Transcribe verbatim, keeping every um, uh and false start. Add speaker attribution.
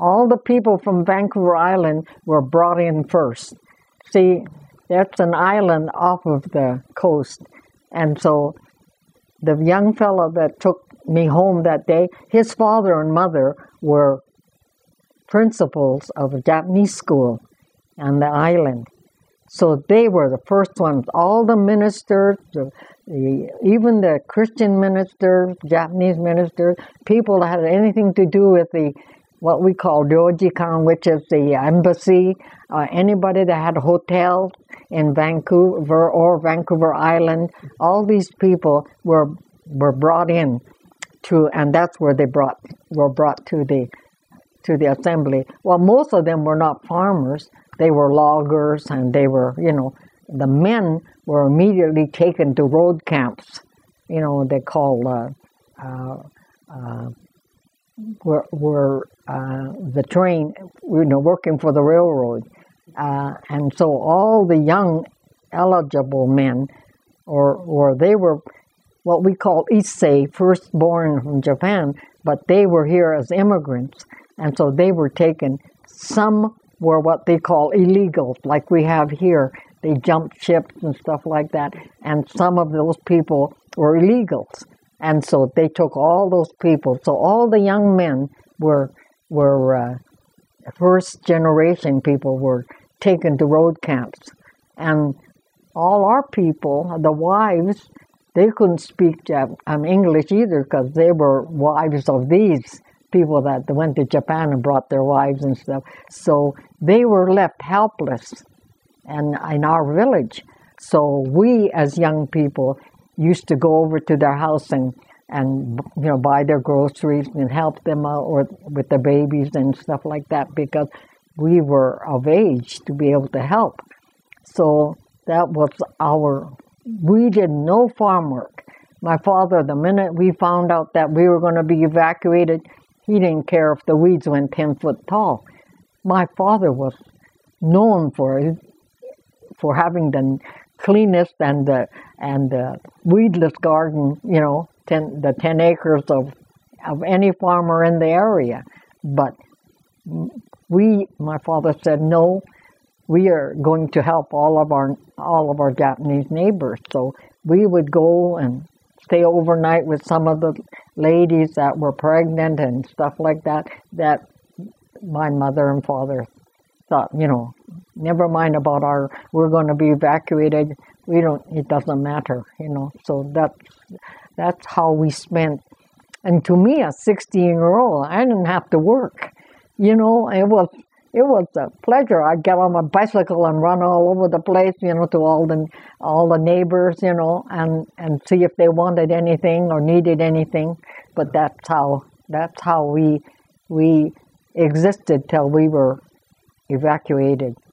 Speaker 1: all the people from Vancouver Island were brought in first. See, that's an island off of the coast. And so the young fellow that took me home that day, his father and mother were principals of a Japanese school on the island. So they were the first ones. All the ministers, the, the, even the Christian ministers, Japanese ministers, people that had anything to do with the what we call ryojikan, which is the embassy, uh, anybody that had hotels in Vancouver or Vancouver Island, all these people were were brought in to, and that's where they brought were brought to the to the assembly. Well, most of them were not farmers; they were loggers, and they were, you know, the men were immediately taken to road camps. You know, they call uh, uh, uh, were were uh, the train, you know, working for the railroad. Uh, and so all the young eligible men, or or they were what we call Issei, firstborn from Japan, but they were here as immigrants, and so they were taken. Some were what they call illegals, like we have here. They jumped ships and stuff like that, and some of those people were illegals, and so they took all those people. So all the young men were were uh, first generation people were taken to road camps, and all our people, the wives, they couldn't speak Jap- um, English either because they were wives of these people that went to Japan and brought their wives and stuff. So they were left helpless, and in our village. So we, as young people, used to go over to their house and and you know buy their groceries and help them out or with the babies and stuff like that, because we were of age to be able to help. So that was our, we did no farm work. My father, the minute we found out that we were going to be evacuated, he didn't care if the weeds went ten foot tall. My father was known for for having the cleanest and the and the weedless garden, you know, ten, the ten acres of of any farmer in the area. But we, my father said, no, we are going to help all of our all of our Japanese neighbors. So we would go and stay overnight with some of the ladies that were pregnant and stuff like that, that my mother and father thought, you know, never mind about our, we're going to be evacuated. We don't, it doesn't matter, you know. So that's, that's how we spent. And to me, a sixteen-year-old, I didn't have to work. You know, it was it was a pleasure. I'd get on my bicycle and run all over the place, you know, to all the all the neighbors, you know, and, and see if they wanted anything or needed anything. But that's how that's how we we existed till we were evacuated.